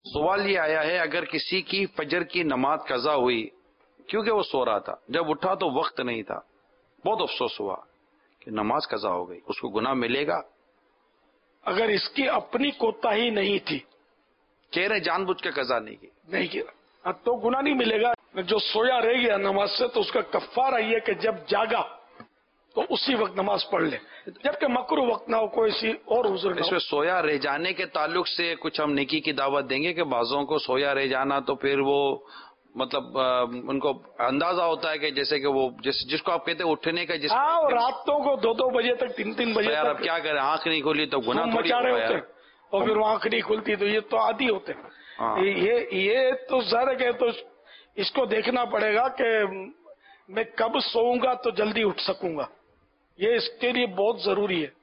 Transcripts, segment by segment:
سوال یہ آیا ہے اگر کسی کی فجر کی نماز قضا ہوئی کیونکہ وہ سو رہا تھا، جب اٹھا تو وقت نہیں تھا، بہت افسوس ہوا کہ نماز قضا ہو گئی، اس کو گناہ ملے گا؟ اگر اس کی اپنی کوتاہی نہیں تھی، کہہ رہے جان بوجھ کے قضا نہیں کی، نہیں کیا تو گناہ نہیں ملے گا. جو سویا رہ گیا نماز سے تو اس کا کفارہ یہ کہ جب جاگا تو اسی وقت نماز پڑھ لے، جبکہ مکروہ وقت نہ ہو، کوئی سی اور عذر نہ اس ہو. میں سویا رہ جانے کے تعلق سے کچھ ہم نیکی کی دعوت دیں گے کہ بعضوں کو سویا رہ جانا تو پھر وہ مطلب ان کو اندازہ ہوتا ہے کہ جیسے کہ وہ جس کو آپ کہتے ہیں اٹھنے کا، جس ہاں، اور راتوں کو 2 بجے تک 3 بجے یار اب تک کیا کریں، آنکھ نہیں کھولی تو گناہ تھوڑی مچا رہے ہوگا ہوتے یار. ہیں، اور پھر وہ آنکھ نہیں کھلتی تو یہ تو عادی ہوتے ہیں. ہاں. یہ تو ظاہر ہے تو اس کو دیکھنا پڑے گا کہ میں کب سوؤں گا تو جلدی اٹھ سکوں گا، یہ اس کے لیے بہت ضروری ہے.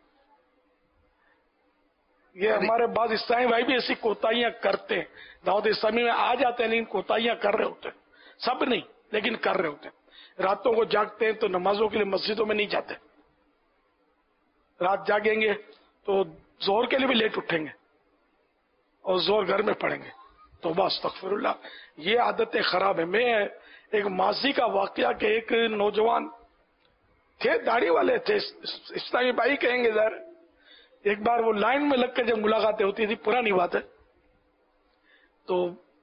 یہ ہمارے بعض اسلامی بھائی بھی ایسی کوتاہیاں کرتے ہیں، دعوت اسلامی میں آ جاتے ہیں لیکن کوتاہیاں کر رہے ہوتے ہیں، سب نہیں لیکن کر رہے ہوتے ہیں. راتوں کو جاگتے ہیں تو نمازوں کے لیے مسجدوں میں نہیں جاتے، رات جاگیں گے تو زہر کے لیے بھی لیٹ اٹھیں گے اور زہر گھر میں پڑھیں گے. توبہ استغفر اللہ، یہ عادتیں خراب ہیں. میں ایک ماضی کا واقعہ کہ ایک نوجوان تھے، داڑھی والے تھے، اسلامی بھائی کہیں گے ظاہر. ایک بار وہ لائن میں لگ کر جب ملاقاتیں ہوتی تھی، پرانی بات ہے، تو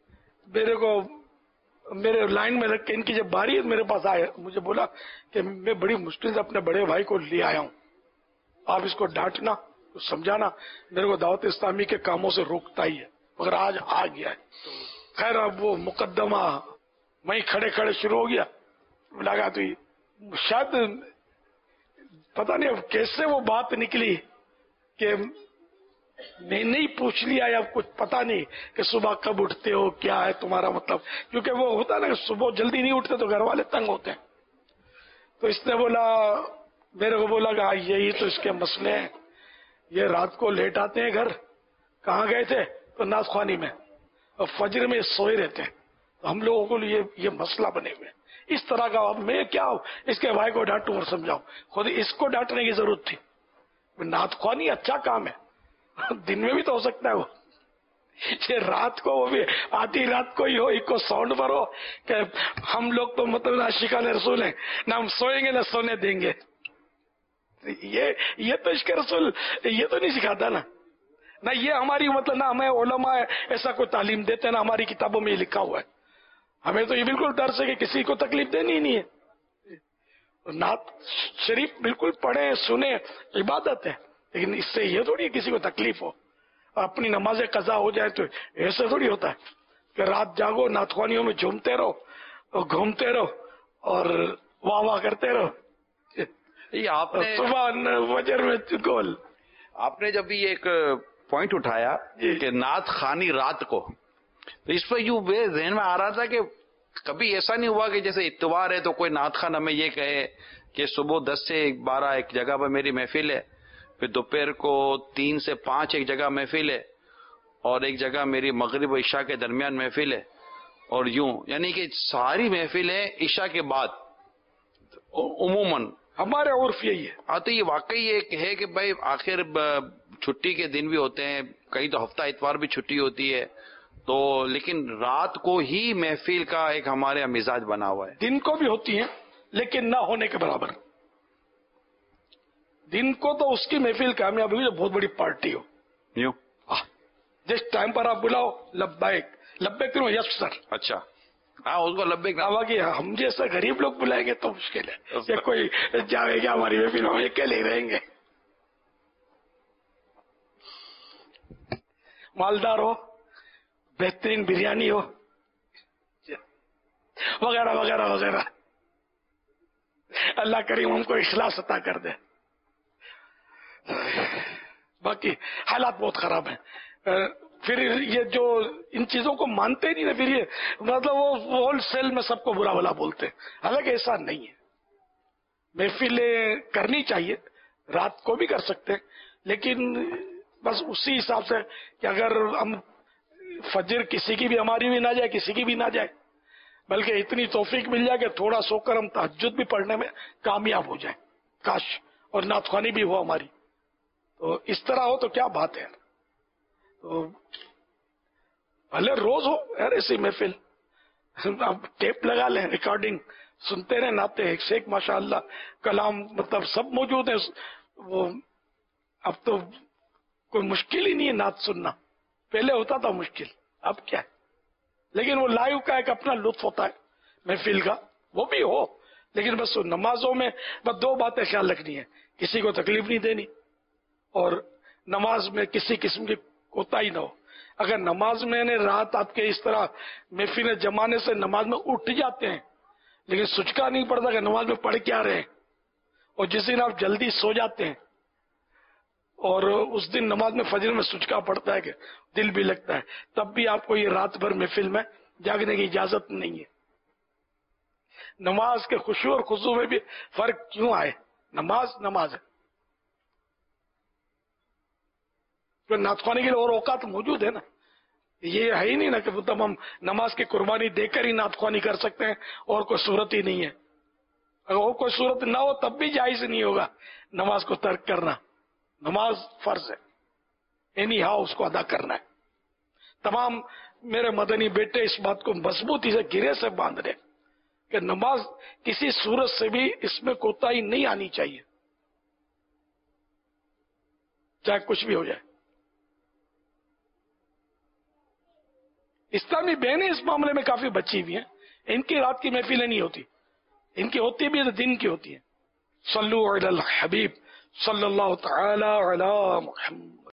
میرے لائن میں لگ کے ان کی جب باری میرے پاس آئے، مجھے بولا کہ میں بڑی مشکل سے اپنے بڑے بھائی کو لے آیا ہوں، آپ اس کو ڈانٹنا سمجھانا، میرے کو دعوت اسلامی کے کاموں سے روکتا ہی ہے، مگر آج آ گیا ہے. خیر اب وہ مقدمہ وہیں کھڑے کھڑے شروع ہو گیا. لگا تو شاید پتہ نہیں اب کیسے وہ بات نکلی کہ میں نہیں پوچھ لیا یا کچھ پتہ نہیں کہ صبح کب اٹھتے ہو، کیا ہے تمہارا مطلب، کیونکہ وہ ہوتا ہے نا کہ صبح جلدی نہیں اٹھتے تو گھر والے تنگ ہوتے ہیں. تو اس نے بولا، میرے کو بولا کہ یہی تو اس کے مسئلے ہیں، یہ رات کو لیٹ آتے ہیں گھر. کہاں گئے تھے؟ تو ناز خوانی میں، اور فجر میں سوئے رہتے ہیں. تو ہم لوگوں کو یہ مسئلہ بنے ہوئے ہیں اس طرح کا. اب میں کیا اس کے بھائی کو ڈانٹوں اور سمجھاؤں؟ خود اس کو ڈانٹنے کی ضرورت تھی. نعت خوانی اچھا کام ہے، دن میں بھی تو ہو سکتا ہے وہ، یہ رات کو، وہ بھی آدھی رات کو ہی ہو، ایک کو ساؤنڈ پر ہو کہ ہم لوگ تو مطلب عاشقان رسول ہیں، نہ ہم سوئیں گے نہ سونے دیں گے. یہ تو عشق رسول یہ تو نہیں سکھاتا نا، نہ یہ ہماری مطلب، نہ ہمیں علماء ایسا کوئی تعلیم دیتے، نہ ہماری کتابوں میں یہ لکھا ہوا ہے. ہمیں تو یہ بالکل درس ہے کہ کسی کو تکلیف دینی ہی نہیں ہے. نعت شریف بالکل پڑھیں سنیں، عبادت ہے، لیکن اس سے یہ تھوڑی کسی کو تکلیف ہو. اپنی نمازیں قضا ہو جائے تو ایسا تھوڑی ہوتا ہے کہ رات جاگو، نعت خوانیوں میں جھومتے رہو اور گھومتے رہو اور واہ واہ کرتے رہو. آپ نے صبح فجر میں گول. آپ نے جب یہ ایک پوائنٹ اٹھایا کہ نعت خوانی رات کو، تو اس پہ یوں ذہن میں آ رہا تھا کہ کبھی ایسا نہیں ہوا کہ جیسے اتوار ہے تو کوئی نعت خوان ہمیں یہ کہے کہ صبح 10 سے 12 ایک جگہ پر میری محفل ہے، پھر دوپہر کو 3 سے 5 ایک جگہ محفل ہے، اور ایک جگہ میری مغرب و عشاء کے درمیان محفل ہے، اور یوں یعنی کہ ساری محفلیں عشاء کے بعد عموماً ہمارے عرف یہی ہے. ہاں، تو یہ واقعی ایک ہے کہ بھائی آخر چھٹی کے دن بھی ہوتے ہیں، کئی تو ہفتہ اتوار بھی چھٹی ہوتی ہے، تو لیکن رات کو ہی محفل کا ایک ہمارے یہاں مزاج بنا ہوا ہے. دن کو بھی ہوتی ہیں لیکن نہ ہونے کے برابر. دن کو تو اس کی محفل کامیاب ہوئی جو بہت بڑی پارٹی ہو، یوں جس ٹائم پر آپ بلاؤ لبیک لبیک کرو، یس سر. اچھا، ہاں اس کو لبیک نہ کہ ہم جیسا غریب لوگ بلائیں گے تو مشکل ہے کہ کوئی جاوے گا ہماری محفل، ہم اکیلے ہی رہیں گے. مالدار ہو، بہترین بریانی ہو، وغیرہ وغیرہ وغیرہ. اللہ کریم ہم کو اخلاص عطا کر دے. باقی حالات بہت خراب ہیں. پھر یہ جو ان چیزوں کو مانتے نہیں نا، پھر یہ مطلب وہ ہول سیل میں سب کو برا بھلا بولتے ہیں، حالانکہ ایسا نہیں ہے. محفلیں کرنی چاہیے، رات کو بھی کر سکتے ہیں، لیکن بس اسی حساب سے کہ اگر ہم فجر کسی کی بھی ہماری بھی نہ جائے، کسی کی بھی نہ جائے، بلکہ اتنی توفیق مل جائے کہ تھوڑا سو کر ہم تہجد بھی پڑھنے میں کامیاب ہو جائیں، کاش، اور نعت خوانی بھی ہو ہماری. تو اس طرح ہو تو کیا بات ہے. تو بھلے روز ہو یار ایسی محفل، آپ ٹیپ لگا لیں، ریکارڈنگ سنتے رہے، ناتے ایک سے ایک ماشاء اللہ کلام مطلب سب موجود ہے. وہ اب تو کوئی مشکل ہی نہیں ہے نعت سننا، پہلے ہوتا تھا مشکل، اب کیا ہے. لیکن وہ لائیو کا ایک اپنا لطف ہوتا ہے محفل کا، وہ بھی ہو. لیکن بس نمازوں میں بس دو باتیں خیال رکھنی ہے، کسی کو تکلیف نہیں دینی، اور نماز میں کسی قسم کی کوتاہی نہ ہو. اگر نماز میں نے رات آپ کے اس طرح محفل جمانے سے نماز میں اٹھ جاتے ہیں لیکن سچکا نہیں پڑتا کہ نماز میں پڑھ کیا رہے ہیں، اور جس دن آپ جلدی سو جاتے ہیں اور اس دن نماز میں فجر میں سچکا پڑتا ہے کہ دل بھی لگتا ہے، تب بھی آپ کو یہ رات بھر محفل میں جاگنے کی اجازت نہیں ہے. نماز کے خشوع اور خضوع میں بھی فرق کیوں آئے؟ نماز ہے. تو نعت خوانی کے لیے اور اوقات موجود ہے نا، یہ ہے ہی نہیں نا کہ مطلب ہم نماز کی قربانی دے کر ہی نعت خوانی کر سکتے ہیں اور کوئی صورت ہی نہیں ہے. اگر اور کوئی صورت نہ ہو تب بھی جائز نہیں ہوگا نماز کو ترک کرنا. نماز فرض ہے، اینی ہاؤ اس کو ادا کرنا ہے. تمام میرے مدنی بیٹے اس بات کو مضبوطی سے گرے سے باندھ رہے کہ نماز کسی صورت سے بھی اس میں کوتاہی نہیں آنی چاہیے، چاہے کچھ بھی ہو جائے. اسلامی بہنیں اس معاملے میں کافی بچی ہوئی ہیں، ان کی رات کی محفلیں نہیں ہوتی، ان کی ہوتی بھی تو دن کی ہوتی ہیں. صلو علی الحبیب صلی اللہ تعالی علی محمد.